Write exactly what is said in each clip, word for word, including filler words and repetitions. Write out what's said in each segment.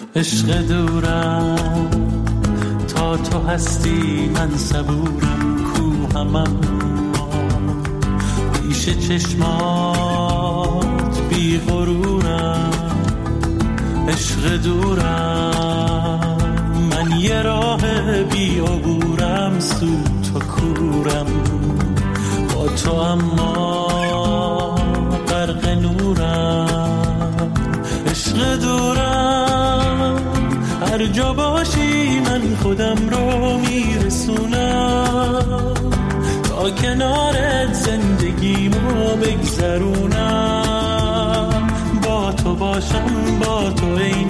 عشق دورم تا تو هستی من صبورم کوهمم پیش چشمات بی غرورم عشق دورم من یه راه بی عبورم سو تو کورم با تو اما غرق نورم عشق دورم هر جا باشی من خودم رو میرسونم تا کنارت زندگیمو بگذرونم با تو باشم با تو ای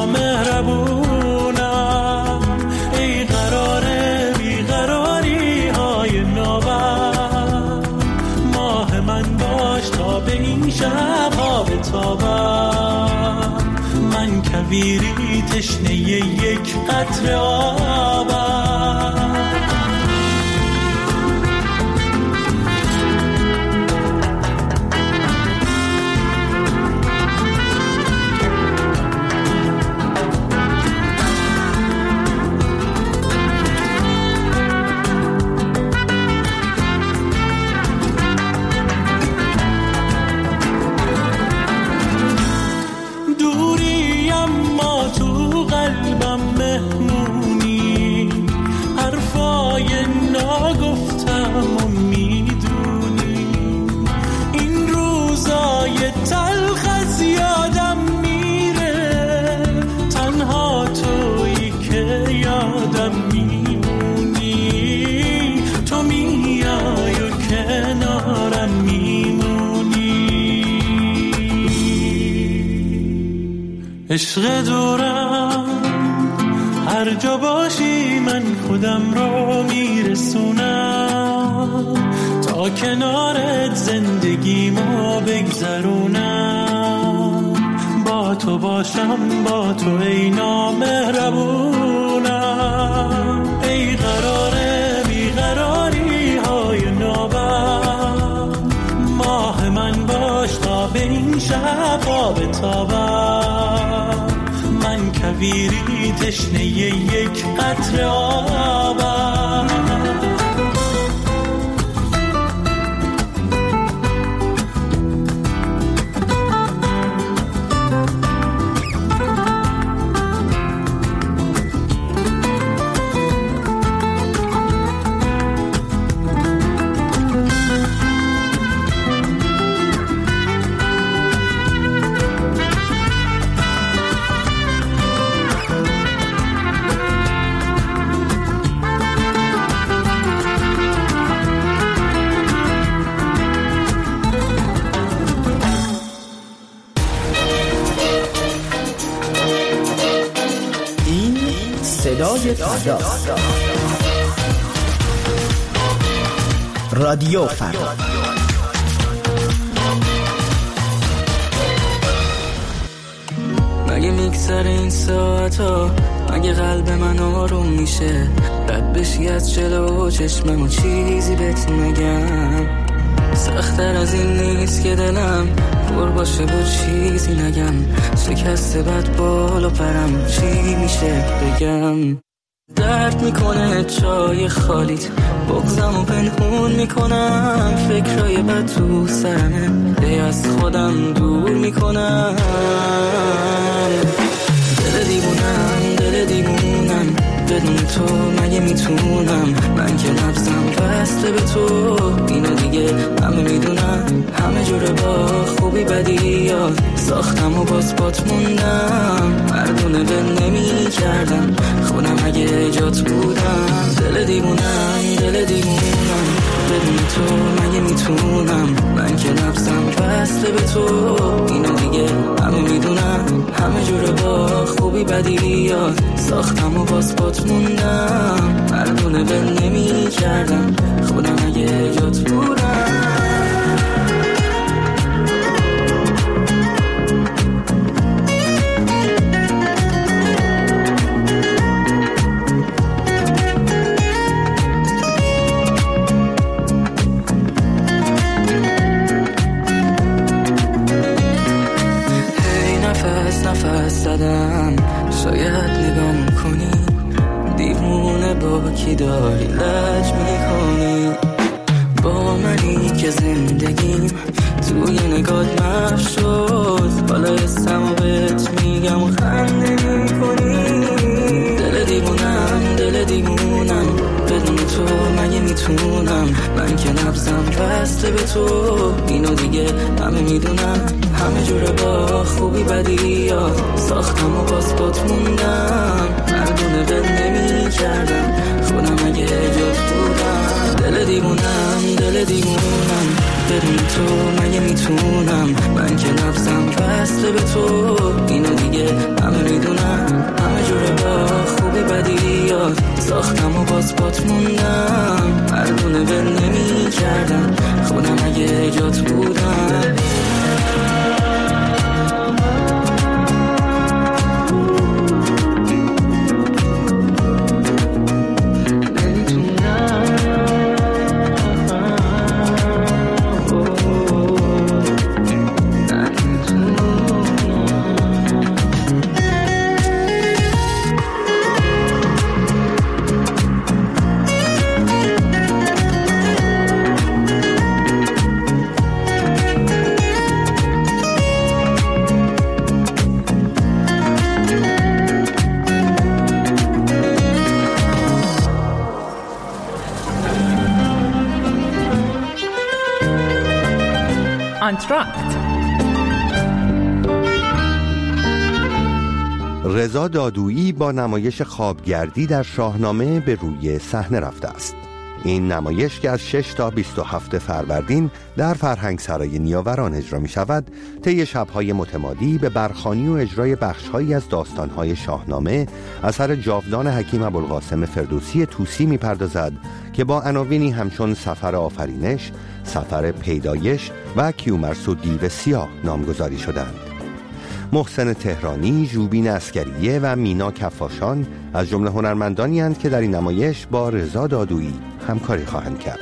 نامهربونم ای قراره بیقراری های نوبر ماه من باش تا به این شب ها بتابم من کویری تشنه یک قطره آبم عشق دورم هر جا باشی من خودم رو میرسونم تا کنارت زندگیمو بگذرونم با تو باشم با تو ای نامهربونم ای قراره بیقراری های نوبر ماه من باش تا به این شب ها بتابم من کویری تشنه یک قطره آبم صدای فردا رادیو فردا مگه میگذره این ساعتا مگه قلب من آروم میشه رد بشی از جلو چشمم و چیزی بهت نگم سخت‌تر از این نیست که دلم پر باشه با چیزی نگم شکسته بد بالا پرم چی میشه بگم درد میکنه چای خالیت بغضم و پنهون میکنم فکرای بد تو سرمه دی از خودم دور میکنم دل دیوونم دل دیوونم بدون تو مگه میتونم من که نفسم بسته به تو اینو دیگه همه میدونم همه جوره با خوبی بدی یاد ساختم و باز بات موندم مردونه به نمی کردم خودم اگه جات بودم دل دیوونم دل دیوونم بدون تو مگه میتونم من که نفسم بسته به تو اینو دیگه همه میدونم همه جوره با خوبی بدی یاد ساختم و باز بات موندم مردونه به نمی کردم خودم اگه جات بودم شاید نگام کنی دیوونه با کی داری لج میکنی با منی که زندگیم توی نگات محو شد حالا اسمو بهت میگم و خنده میکنی دل دیوونم دل دیوونم بدون تو مگه میتونم من که نبضم بسته به تو اینو دیگه همه میدونم همه جوره با خوبی بدی یاد ساختم و باز بات موندم مردونه بد نمی کردم خودم اگه جات بودم دل دیوونم دل دیوونم بدون تو مگه میتونم من که نبضم بسته به تو اینو دیگه همه میدونم همه جوره با خوبی بدی یاد ساختم و باز بات موندم مردونه بد نمی کردم خودم اگه جات بودم آنتراکت. رضا دادویی با نمایش خوابگردی در شاهنامه به روی صحنه رفته است. این نمایش که از شش تا بیست و هفت فروردین در فرهنگسرای نیاوران اجرا می شود، طی شب‌های متمادی به برخوانی و اجرای بخش‌هایی از داستان‌های شاهنامه اثر جاودان حکیم ابوالقاسم فردوسی طوسی می پردازد که با عناوینی همچون سفر آفرینش، سفر پیدایش و کیومرث و دیو سیاه نامگذاری شدند. محسن تهرانی، ژوبین عسکریه و مینا کفاشان از جمله هنرمندانی اند که در این نمایش با رضا دادویی همکاری خواهند کرد.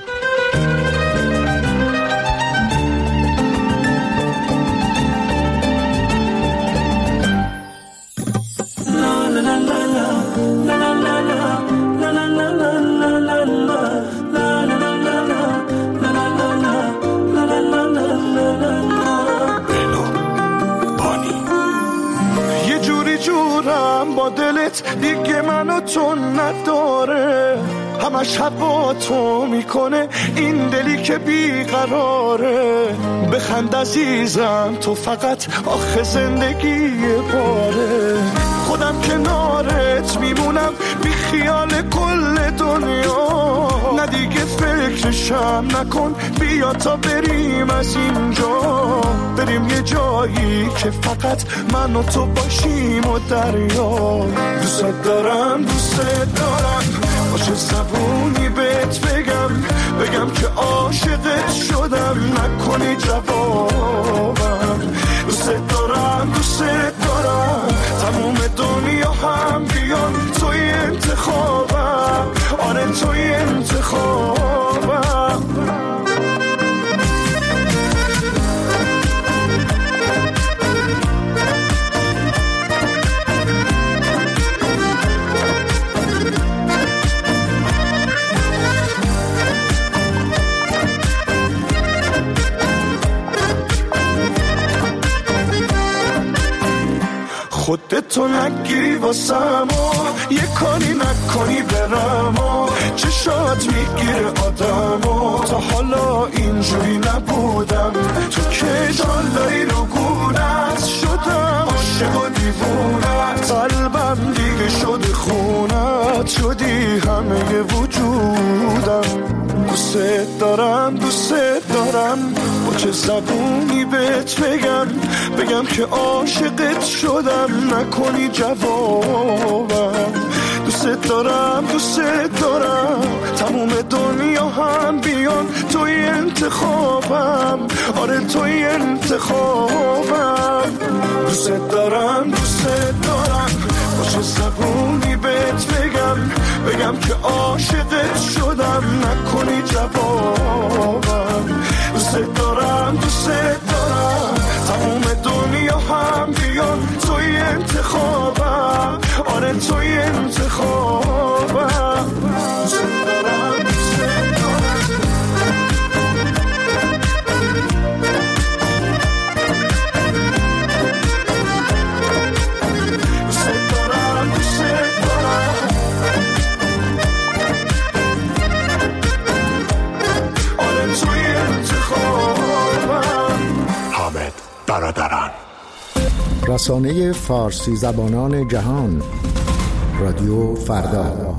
دیگه منو تو نداره همش هوا تو میکنه این دلی که بیقراره بخند عزیزم تو فقط آخه زندگی باره خودم کنارت میمونم بی خیال کل دنیا نه دیگه فکرشم نکن بیا تا بریم از اینجا بریم یه جایی که فقط من و تو باشیم و دریا دوست دارم دوست دارم باشه زبونی بهت بگم بگم که عاشقت شدم نکنی جوابم دوست دارم دوست دارم تموم دنیا هم بیان توی انتخابم آره توی انتخابم خودتو نگیری واسم و یه کاری نکنی برم و چشات میگیره آدم و تا حالا اینجوری نبودم تو که جالایی رو گونت شدم عاشق و دیوونت قلبم دیگه شده خونت شدی همه وجودم دوست دارم دوست دارم با چه زبونی بهت بگم بگم که عاشقت شدم نکنی جوابم دوست دارم دوست دارم تموم دنیا هم بیان توی انتخابم آره توی انتخابم دوست دارم دوست دارم با چه زبونی بهت بگم بگم که عاشقت شدم نکنی جوابم دوست دارم دوست دارم تموم دنیا هم بیان توی انتخابم رسانه فارسی زبانان جهان، رادیو فردا.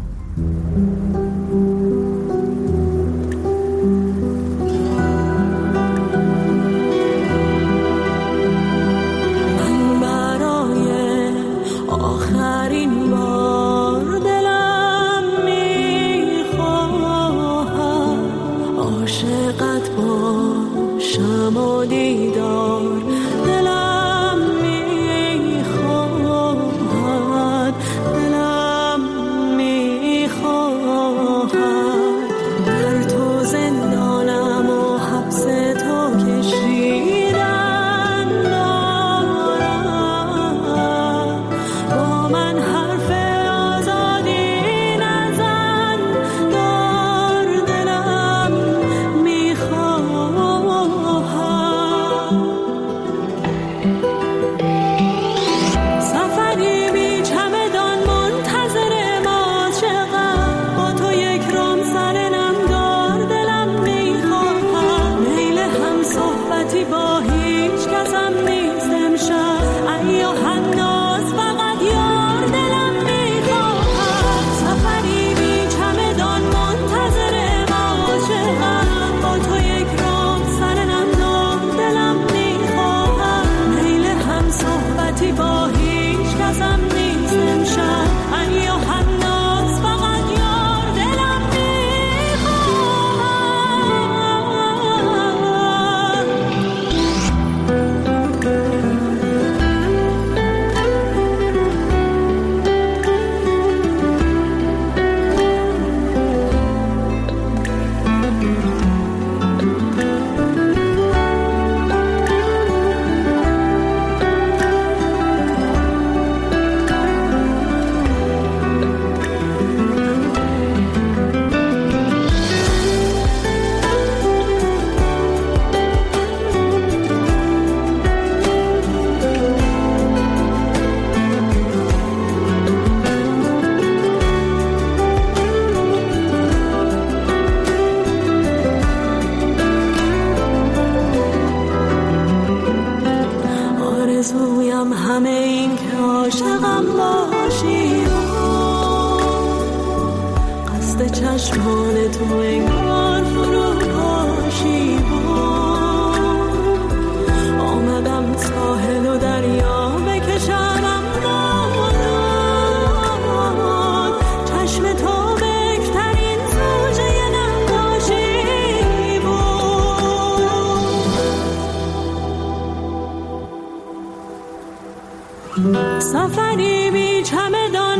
سفری بی چمدان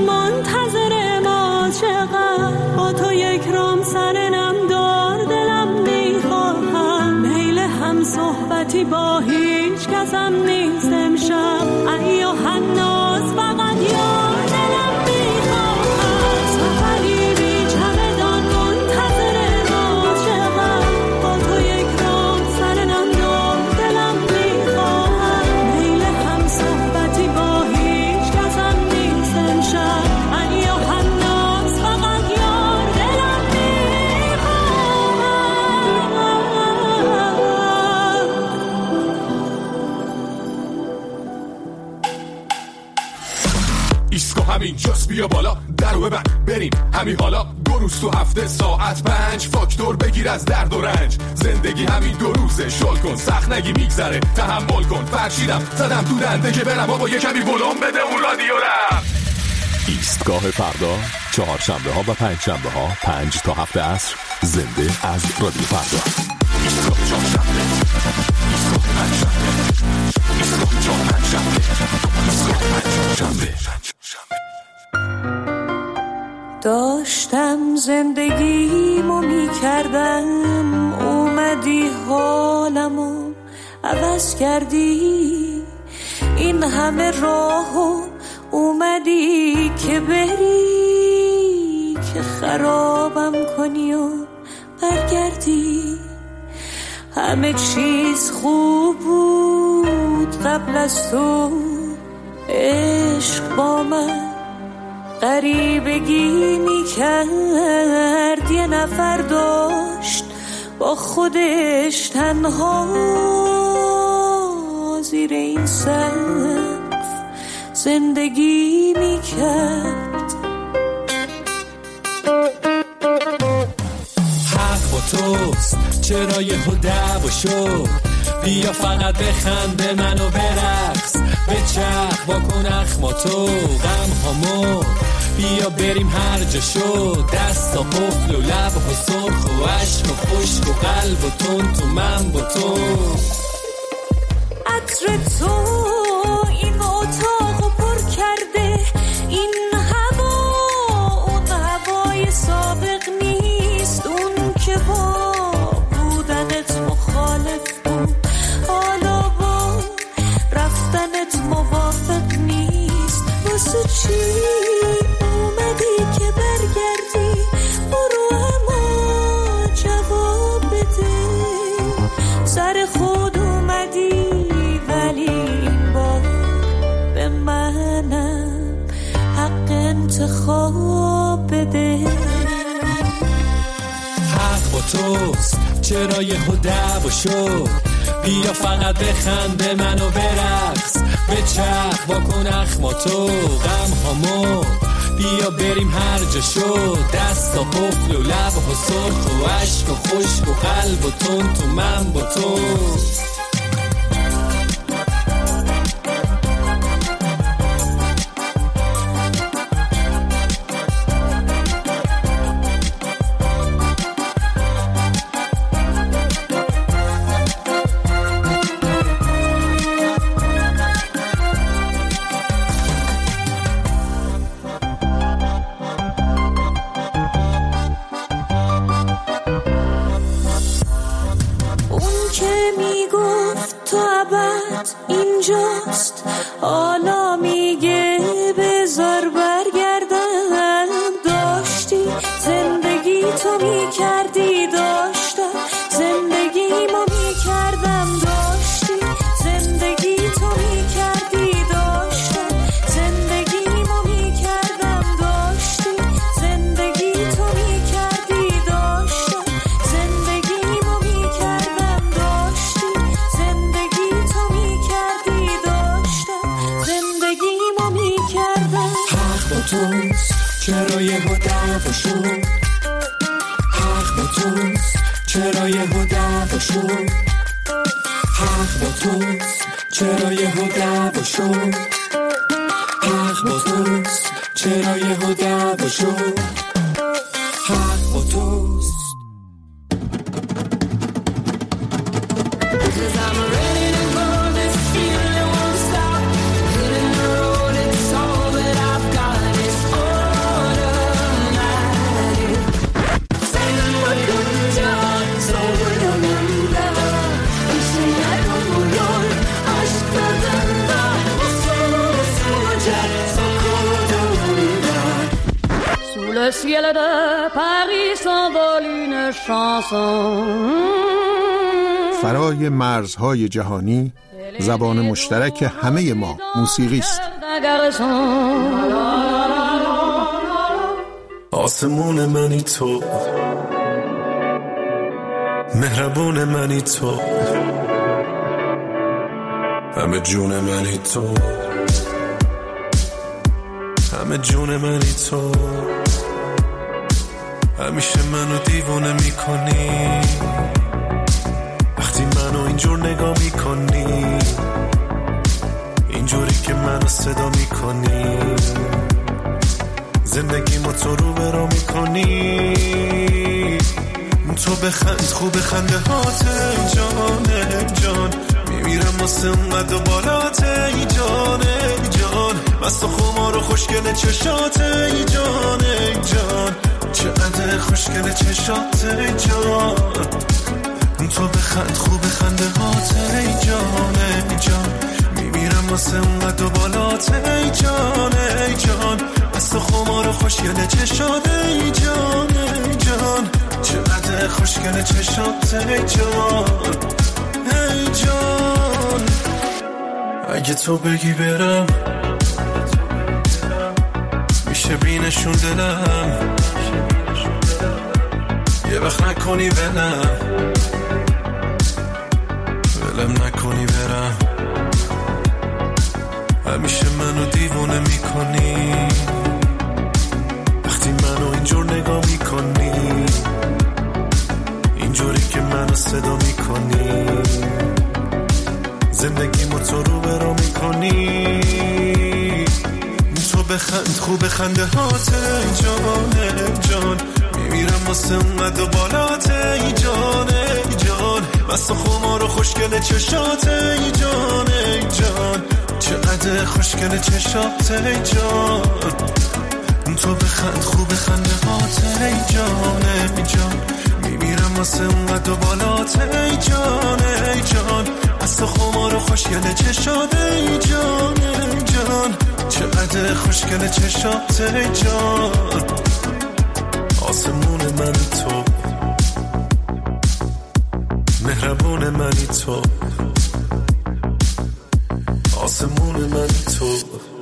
منتظر ما، چقدر با تو یک رام سر نم دار دلم میخواهم. میل هم صحبتی با هیچ کسم نیست امشب، ای و حناس فقط یار دلم میخواهم. سفری بی چمدان منتظر ما، چقدر با تو یک رام سر نم دار دلم میخواهم. میل هم صحبتی با هیچ کسم نیست امشب، ای و حناس فقط یار دلم میخواهم. ایسکو همین جاست، بیا بالا درو ببند بریم همین حالا. دو روز تو هفته ساعت پنج، فاکتور بگیر از درد و رنج. زندگی همین دو روزه، شل کن سخت نگی میگذره، تحمل کن. فرشیدم زدم تو دنده که برم بابا یه کمی ولوم بده اون رادیو را. ایستگاه فردا، چهارشنبه ها و پنج شنبه ها پنج تا هفت عصر، زنده از رادیو فردا. ایستگاه چهارشنبه، ایستگاه پنجشنبه، ایستگاه چهارشنبه، ایستگاه پنجشنبه. داشتم زندگیمو میکردم، اومدی حالمو عوض کردی. این همه راهو اومدی که بری، که خرابم کنی و برگردی. همه چیز خوب بود قبل از تو، عشق با من غریبگی میکرد. یه نفر داشت با خودش تنها زیر این سقف زندگی میکرد. حق با توست، چرا یه دعوا شد؟ بیا فقط بخنده منو برقص، بچرخ واکن اخماتو غم هامو، بیا بریم هر جا شد. دستا قفل و لب و سرخ و عشق و خشک و قلب و تون تو من با تو. عطر تو این اتاقو پر کرده، این هوا اون هوای سابق نیست، اون که با بودنت مخالف بود حالا با رفتنت موافق نیست. واسه چی اومدی که برگردی؟ برو اما جواب بده. سر خود اومدی ولی این بار به منم حق انتخاب بده. حق با توست، چرا یه دعوا شد؟ بیا فقط بخنده منو برقص، بچرخ واکن اخماتو غم هامو، بیا بریم هر جا شد. دستا قفل و لب و سرخ و عشق و خشک و قلب و تون تو من با تو. اینجاست حالا میگه بذار برگردم. داشتی زندگی تو میکردی، داشتم زندگی ما میکردم. داشتی زندگی تو میکردی، داشتم زندگی ما میکردم. داشتی زندگی تو میکردی، داشتم زندگی ما میکردم. داشتی زندگی تو میکردی، داشتم زندگی ما میکردم. حق با توست، چرا یه دعوا شد؟ حق با توست، چرا یه دعوا شد؟ حق با توست، چرا یه دعوا شد؟ حق با توست، چرا یه دعوا شد؟ حق با توست. Le ciel de Paris s'envole une chanson. فرای مرزهای جهانی زبان مشترک همه ما موسیقی است. آسمون منی تو، مهربون منی تو، همه جون منی تو، همه جون منی تو. همیشه منو دیوانه میکنی وقتی منو اینجور نگاه میکنی، اینجوری که منو صدا میکنی، زندگی ما تو رو برا میکنی. تو بخند خوب خنده هات ای جان ای جان، میمیرم واسه اونقدر بالات ای جان ای جان، مست و خمار و خوشگل چشات ای جان ای جان، چقدر خوشگل چشات ای جان. تو بخند خوب خنده هات ای جان ای جان، میمیرم واسه اونقدر بالات ای جان ای جان، مست و خمار و خوشگل چشات ای جان ای جان، چقدر خوشگل چشات ای جان ای جان. اگه تو بگی برم میشه بینشون دلم، یه وقت نکنی ولم ولم نکنی برم. همیشه منو دیوونه میکنی وقتی منو اینجور نگاه میکنی، اینجوری که منو صدا میکنی، زندگیمو تو رو برو میکنی. تو بخند خوب خنده هات ای جان ای جان، میمیرم واسه اونقدر بالات ای جان ای جان، مست و خمار و خوشگل چشات ای جان ای جان، چقدر خوشگل چشات ای جان. تو بخند خوب خنده هات ای جان ای جان، میمیرم واسه اونقدر بالات ای جان ای جان، مست و خمار و خوشگل چشات ای جان ای جان، چقدر خوشگل چشات ای جان. آسمون منی تو، مهربون منی تو، آسمون منی تو.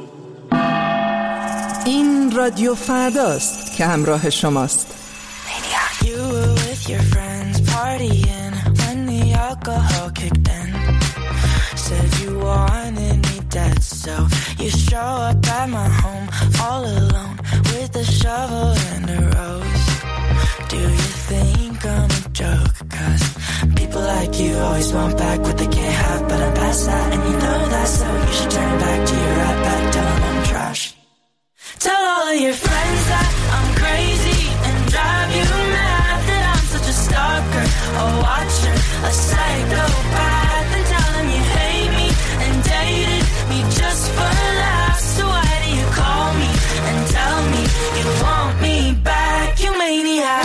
این رادیو فرداست که همراه شماست. You were with your friends partying when the alcohol kicked in. Said you wanted me dead, so you show up at my home all alone with a shovel and a rose. Do you think I'm a joke? Cause people like you always want back what they can't have, but I'm past that and you know that, so you should turn back to your right back, tell them I'm trash. Tell all of your friends that I'm crazy and drive you mad, that I'm such a stalker, a watcher, a psychopath, and tell them you hate me and dated me just for laughs. So why do you call me and tell me you want me back, you maniac?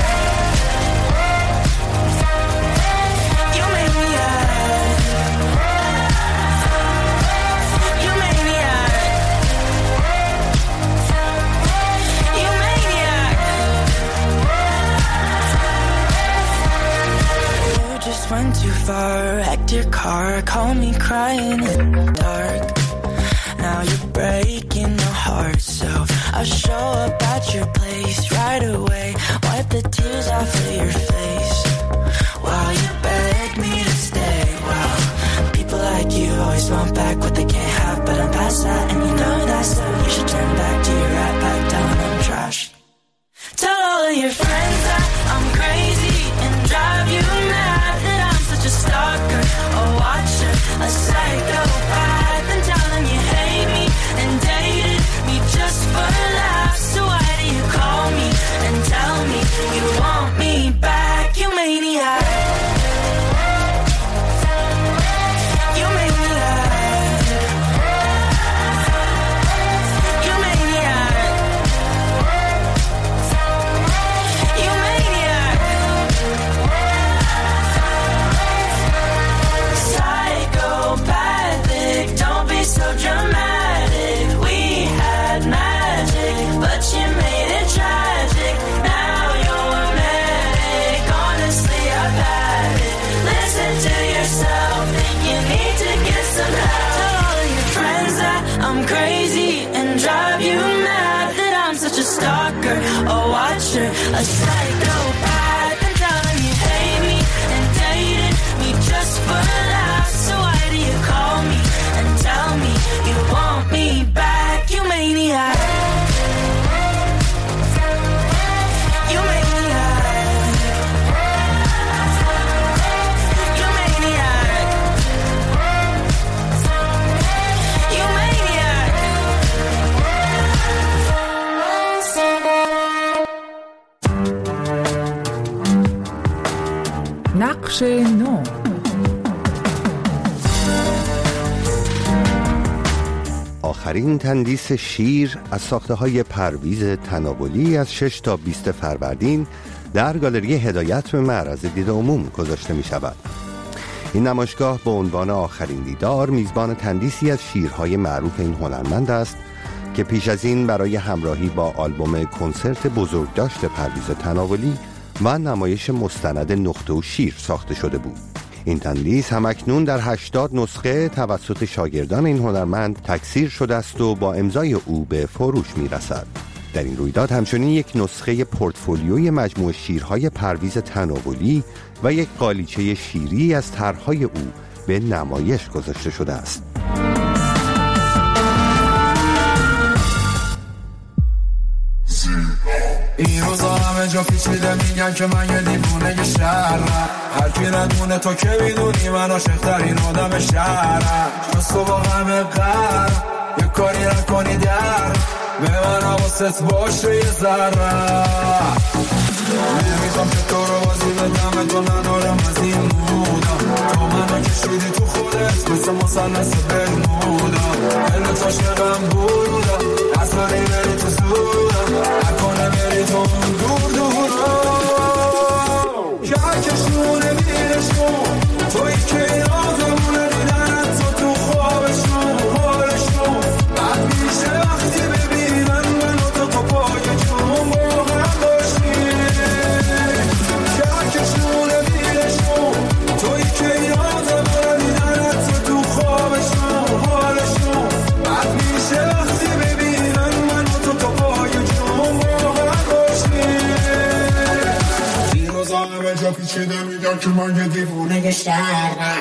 You maniac. You maniac. You maniac. You just went too far, wrecked your car, called me crying in the dark. Now you're breaking my heart, so I'll show up at your place right away, wipe the tears off of your face while you beg me to stay. Well, people like you always want back what they can't have, but I'm past that and you know that, so you should turn back to your right back, tell them I'm trash. Tell all of your friends that I'm crazy and drive you mad, that I'm such a stalker, a watcher, a psychopath, and tell them you hate me and dated me just for laughs. So why do you call me and tell me you want me back, you maniac? You maniac. You maniac. You maniac. Psychopathic, don't be so dramatic. We had magic, but you made it tragic. Now you're manic, honestly I've had it. Listen to yourself, think you need to get some help. Tell all of your friends that I'm crazy and drive you mad, that I'm such a stalker, a watcher, a psychopath, and tell them you hate me and dated me just for laughs. So why do you call me and tell me you want me back, you maniac? You maniac. You maniac. You maniac. نقش نو. آخرین تندیس شیر از ساخته‌های پرویز تناولی از شش تا بیست فروردین در گالری هدایت به معرض دید عموم گذاشته می شود. این نمایشگاه به عنوان آخرین دیدار میزبان تندیسی از شیرهای معروف این هنرمند است که پیش از این برای همراهی با آلبوم کنسرت بزرگداشت پرویز تناولی و نمایش مستند نقطه و شیر ساخته شده بود. این تندیس همکنون در هشتاد نسخه توسط شاگردان این هنرمند تکثیر شده است و با امضای او به فروش می رسد. در این رویداد همچنین یک نسخه پورتفولیوی مجموعه شیرهای پرویز تناولی و یک قالیچه شیری از طرحهای او به نمایش گذاشته شده است. این روزا همه جا پیچیده میگن که من یه دیوونه شهرم، هر کی ندونه تو که میدونی من عاشق‌ترین آدم شهرم. جز تو با همه قرم یه کاری نکنی در به من حواست باشه یه ذره. نمیخوام که تو رو بازی بدم، تو ندارم از این مودا، تو منو کشیدی تو خودت مثل مثلث برمودا. دلت عاشقم بودا، اصلا نمیری تو زودا، نکنه بری تو اون دور دورا که هرکشونه میرشون توی که این آزمونه دیدنت تو تو خوابشون حالشون بعد میشه وقتی ببینن منو تو تو پای جون با هم باشیم که هرکشونه میرشون توی که این آزمونه دیدنت تو تو خوابشون حالشون بعد میشه وقتی ببینن منو تو تو پای جون با هم باشیم. این روزا همه جا پیچیده میگن که من یه دیوونه شهرم.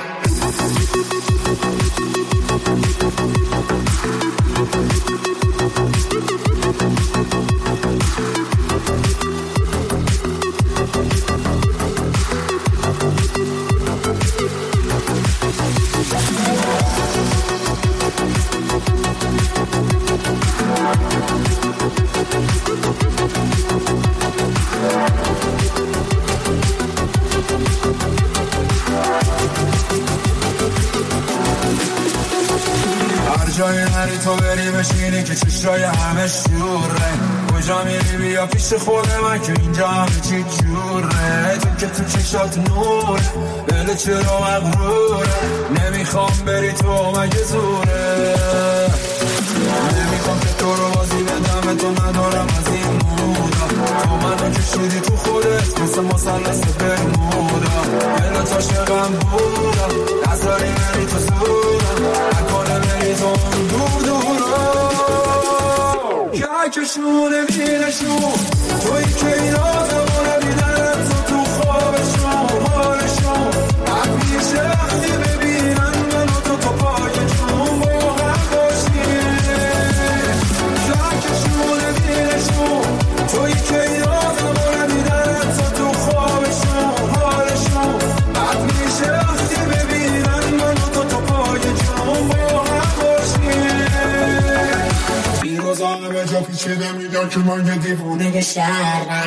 جای نری تو بری بشینی که چشای همه شوره، کجا میری بیا پیش خود من که اینجا همه چی جوره. تو که تو چشات نوره دل چرا مغروره، نمیخوام بری تو مگه زوره. نمیخوام که تو رو بازی بدم، تو ندارم از این مودا، تو منو کشیدی تو خودت مثل مثلث برمودا. دلت عاشقم بودا، نذاری بری تو زودا، نکنه بری تو اون دور دورا که هرکشونه میرشون توی که این آدمونه دیدنت تو تو خوابشون حالشون بعد میشه وقتی ببینن منو تو تو پای جون با هم باشیم که هرکشونه میرشون توی که این آدمونه دیدنت تو تو خوابشون حالشون بعد میشه وقتی ببینن منو تو تو پای جون با هم باشیم. این روزا همه جا پیچیده میگن که من یه دیوونه شهرم.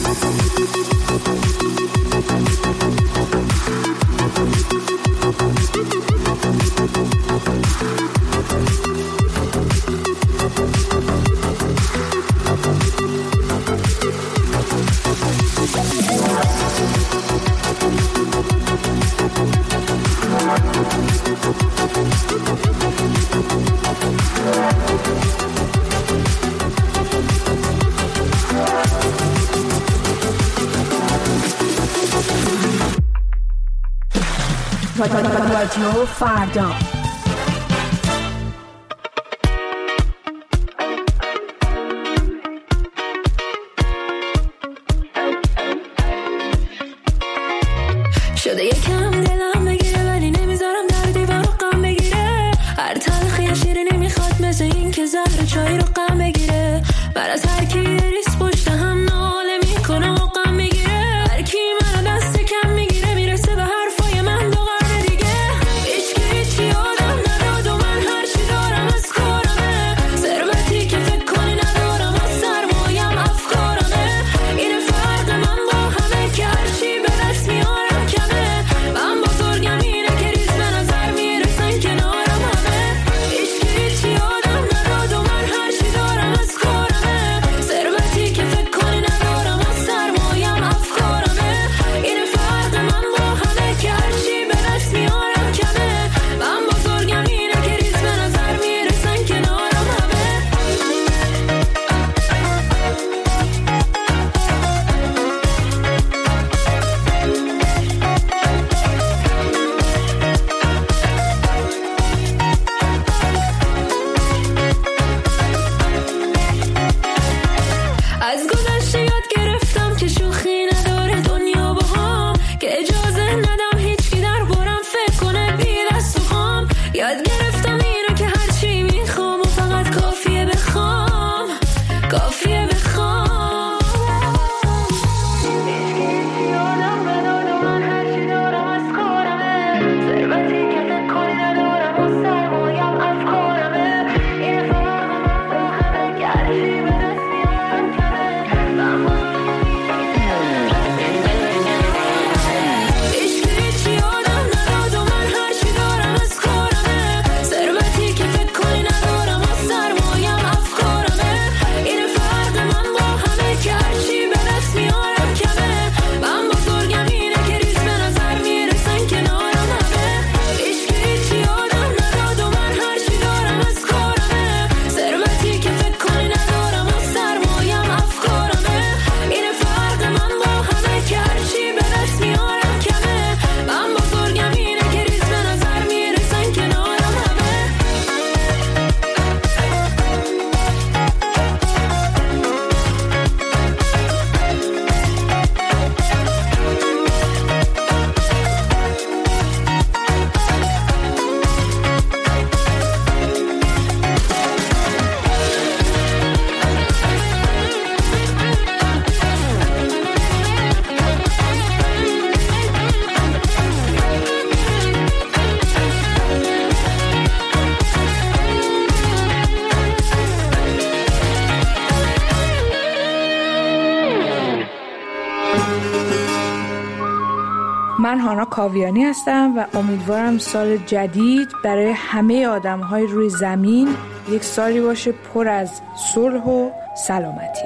رادیو فردا شده یکم دلم بگیره ولی نمیذارم در دیوار رو غم بگیره، هر تلخی شیرینی نمیخواد مثل این که زهر چای رو غم بگیره. بر از هر کی ریس پشت هم ناله میکنه و غم میگیره، هر کی منو دست کم میگیره میرسه به حرفای من دو قرن دیگه. هیچ کی هیچی آدم نداد و من هر چی دارم از کارمه، ثروتی که فکر کنی ندارم از سرمایم افکارمه. این فرق من با همه که هر چی به دست میارم کمه، من بزرگم اینه که ریز به نظر میرسن کنارم همه. هیچ کی هیچی آدم نداد و من هر چی دارم از کارمه، ثروتی من هانا کاویانی هستم و امیدوارم سال جدید برای همه آدم‌های روی زمین یک سالی باشه پر از صلح و سلامتی.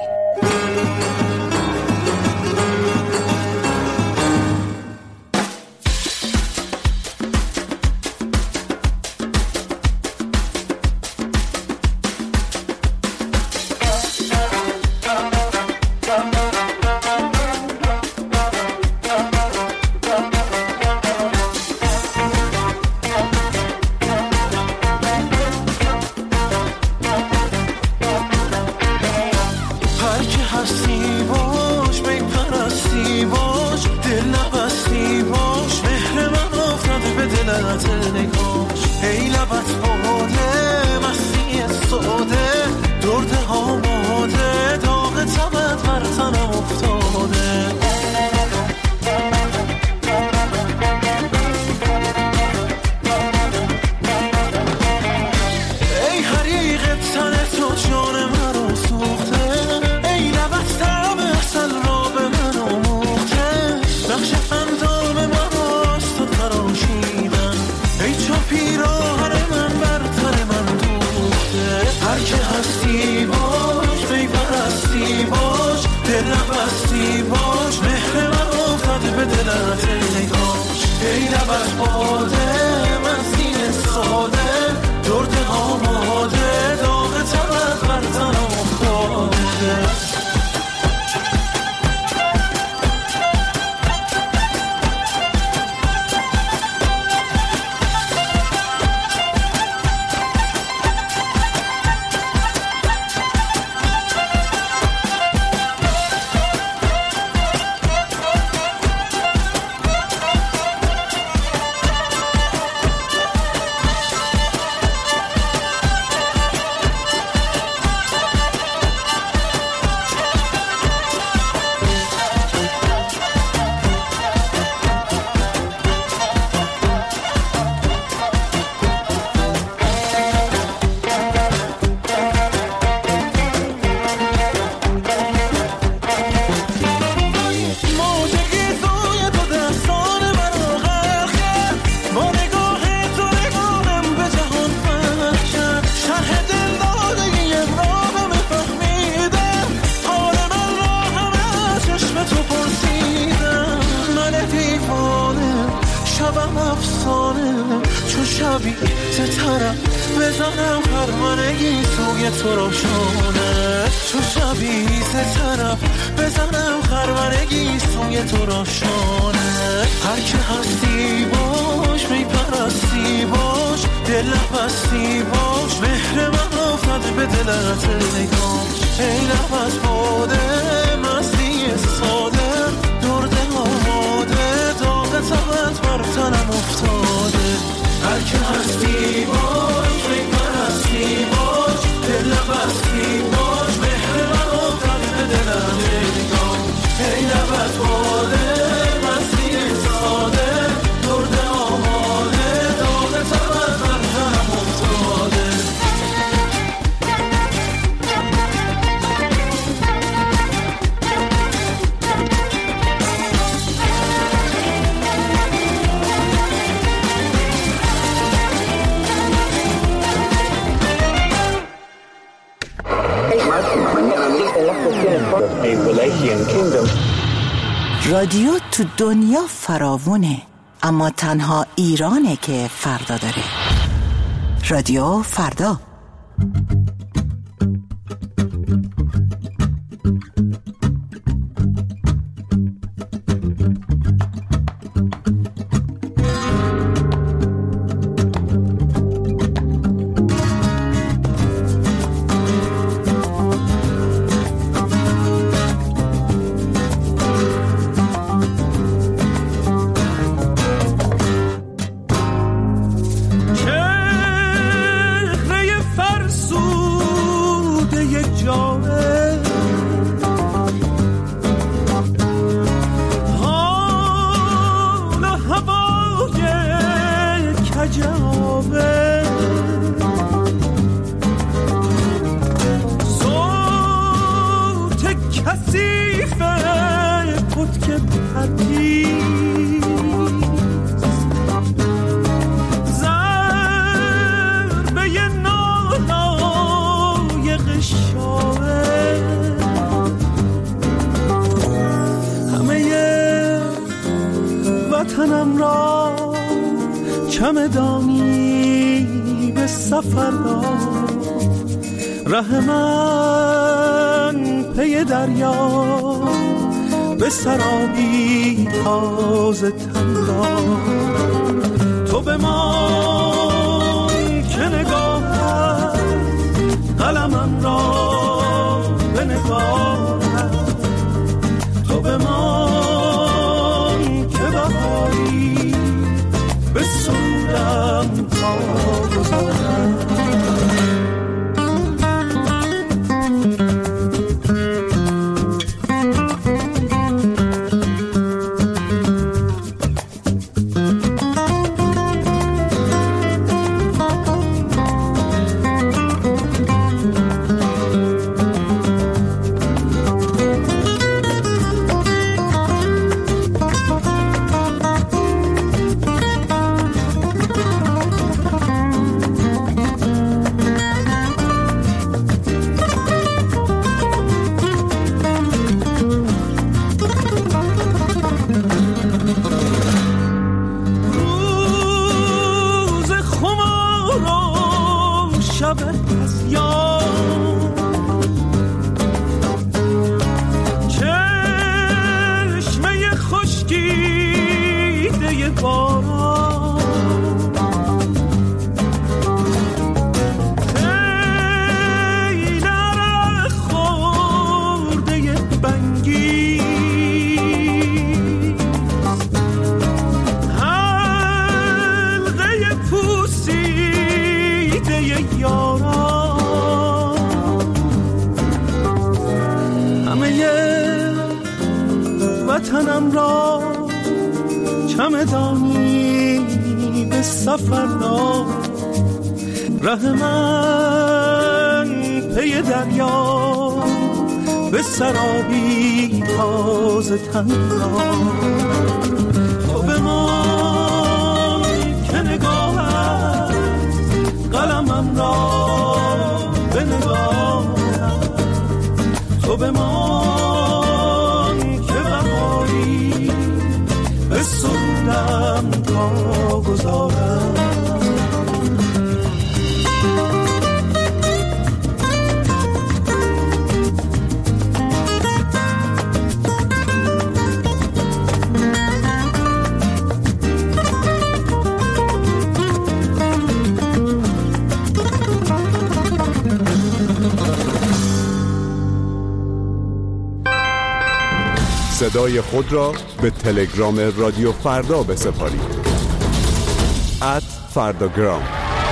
رادیو تو دنیا فراوونه، اما تنها ایرانه که فردا داره. رادیو فردا. کثیف بود که پتی چمدانی به سفر دار، ره من پی دریا به سرابی تازه تن دار. تو به من که نگاهت قلمم را به نگاهت، تو به من که بهاری به سودم تا گذارم. وطنم را چمدانی به سفر دار، ره من پی دریا به سرابی تازه تن دار. تو به من که نگاهت قلمم را به نگاهت، تو به من که بهاری به سودم تا گذارم. صدای خود را به تلگرام رادیو فردا بسپارید. ات فرداگرام.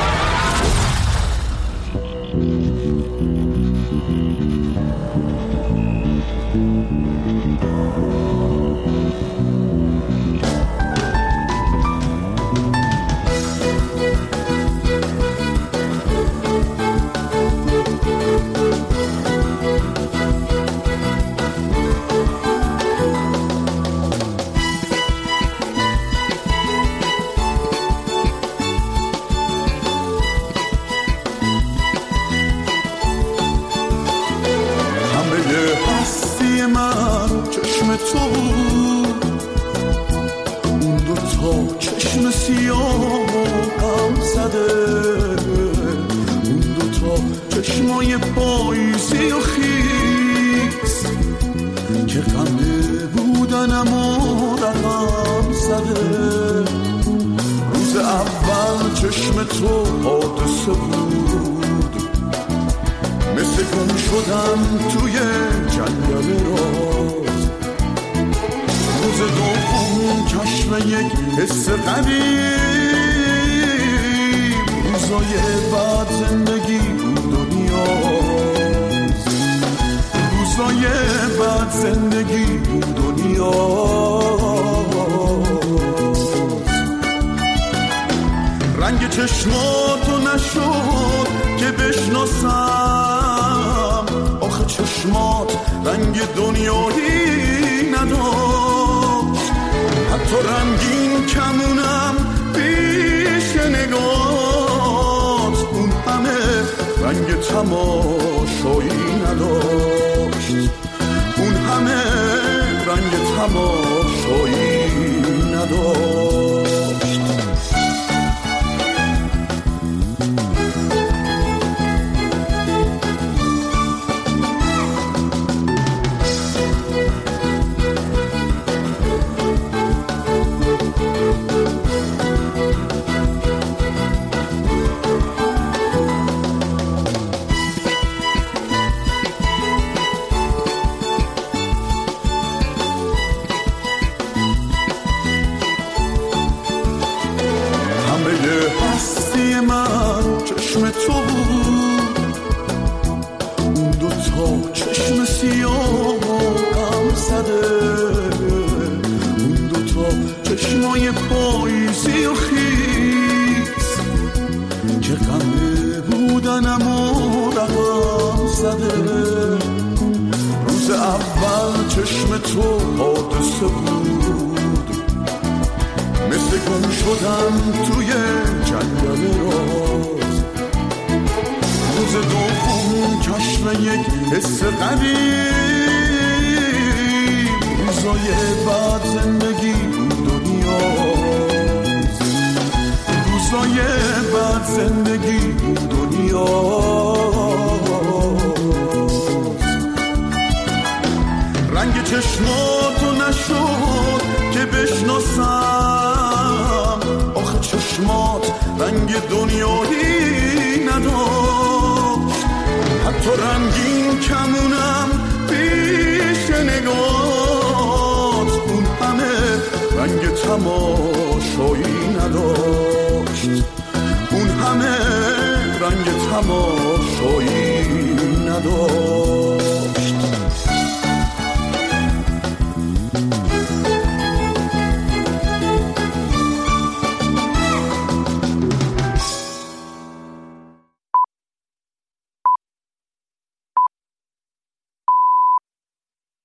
رنگ چشماتو نشد که بشناسم، آخه چشمات رنگ دنیایی نداشت، حتی رنگین کمونم پیش نگات اون همه رنگ تماشایی نداشت، اون همه رنگ تماشایی نداشت. غم زده، اون دوتا چشمای پاییزی و خیز که غمه بودنم و رقم زده. روز اول چشم تو حادثه بود، مثل گم شدم توی جنگل راز. روز دوم کشف یک حس غریب، روزای بعد زندگی دنیاست، روزای بعد زندگی دنیاست. رنگ چشماتو نشد که بشناسم، آخه چشمات رنگ دنیایی نداشت. حتی رنگین کمونم پیش نگات، اون همه رنگ تماشایی نداشت، اون همه رنگ تماشایی نداشت.